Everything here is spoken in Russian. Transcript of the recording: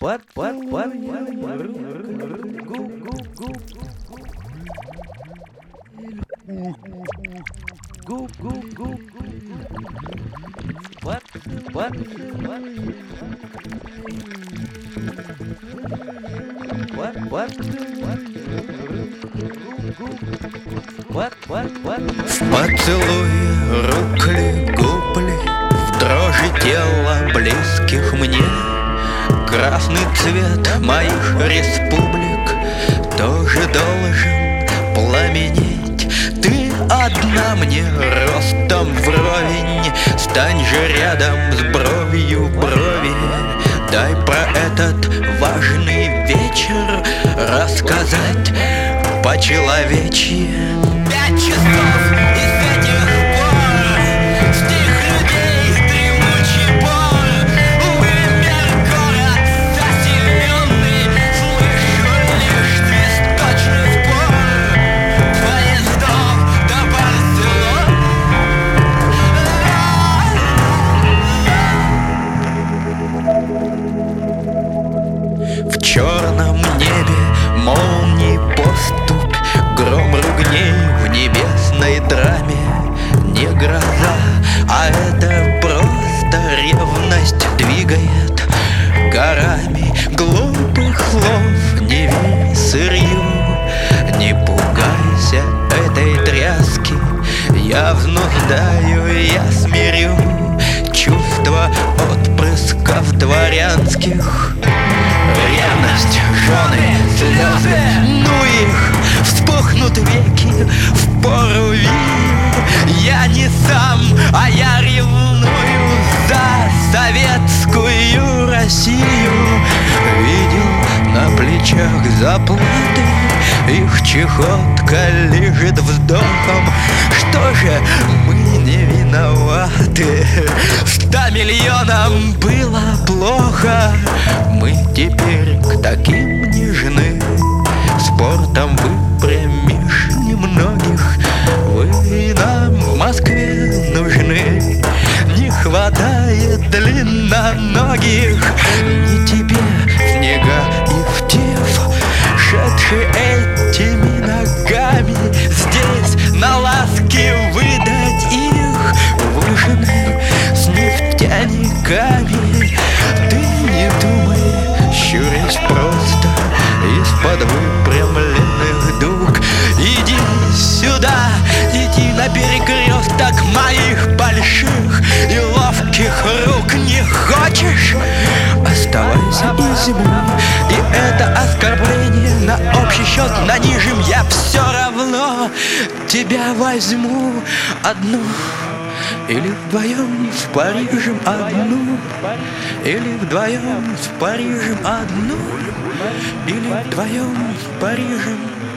В поцелуе рук ли, губ ли, в дрожи тела близких мне, красный цвет моих республик тоже должен пламенеть. Ты одна мне ростом вровень, стань же рядом с бровью брови. Дай про этот важный вечер рассказать по-человечьи. 5 часов из этих пор, с тех людей дремучий пор. Вымер город заселенный, слышу лишь свисточный спор поездов до Барселоны. В черном небе молний поступь, гром ругней в небесной драме. Не гроза, а это просто ревность двигает горами. Глупых слов не верь сырью, не пугайся этой тряски. Я взнуздаю, я смирю чувства отпрысков дворянских. Ревность, жены, слезы, ну их, вспухнут веки в пору вию. Я не сам, а я ревную за советскую Россию. Видел на плечах заплаты, их чехотка лежит вздохом. Что же мы не виноваты? 100 миллионам было плохо, мы теперь к таким нежны. Спортом выпрямишь немногих, вы нам в Москве нужны. Не хватает длинноногих, ни тебе снега и втев, шедший этими ногами здесь на ласки выдать их. Выжжены с нефтяниками. Ты не думай, щурясь просто из-под выпрямленных дуг. Иди сюда, иди на перекресток моих больших и ловких рук. Не хочешь? Оставайся из зимы, и это оскорбление на общий счет нанижем. Я все равно тебя возьму одну. Или вдвоем в Парижем одну, или вдвоем в Парижем одну, или вдвоем в Парижем